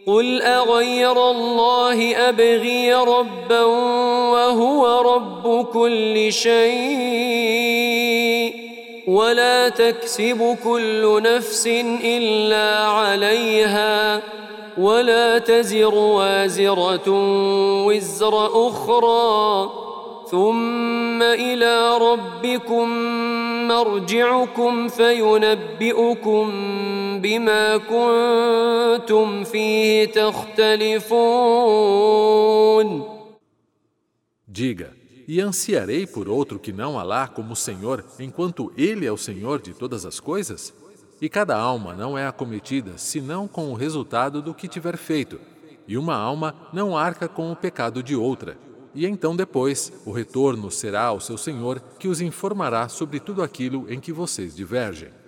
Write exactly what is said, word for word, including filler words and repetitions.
قل أغير الله أبغي ربا وهو رب كل شيء ولا تكسب كل نفس إلا عليها ولا تزر وازرة وزر أخرى ثم إلى ربكم مرجعكم فينبئكم بما كنتم فيه تختلفون. Diga, e ansiarei por outro que não Alá como Senhor, enquanto Ele é o Senhor de todas as coisas? E cada alma não é acometida senão com o resultado do que tiver feito, e uma alma não arca com o pecado de outra. E então depois, o retorno será ao seu Senhor, que os informará sobre tudo aquilo em que vocês divergem.